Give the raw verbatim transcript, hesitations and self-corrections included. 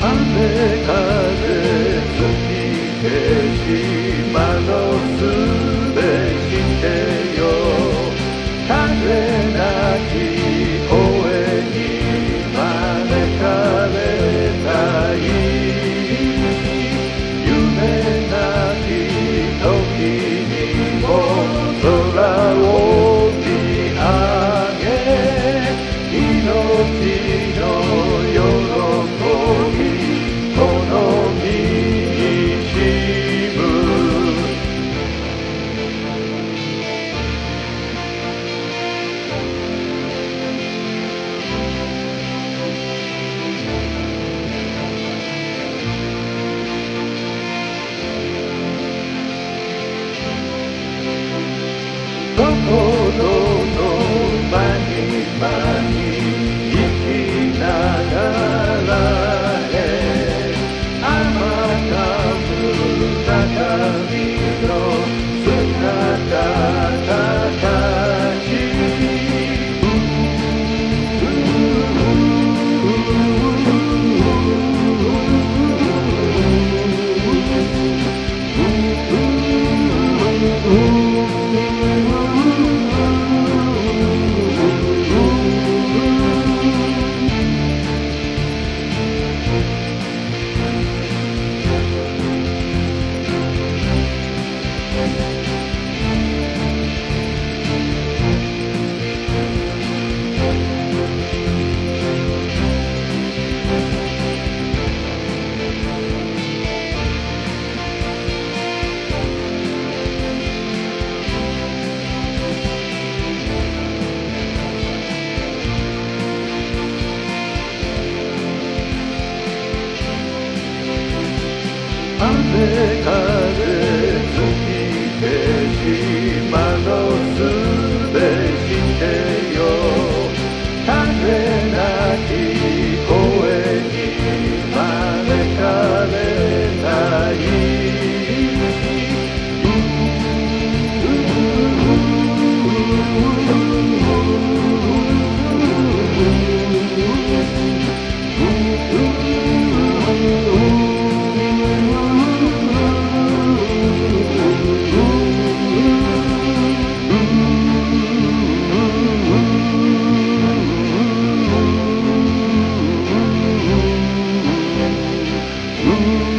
雨風吹き消し窓すべしてよ風なき声に招かれたい夢なき時にも空を見上げ命の喜びこの身にしむ心のまにまに生きながらへ甘かむ中身の姿たち雨風吹き消し窓すべしてよ風なき声に招かれたいOoh.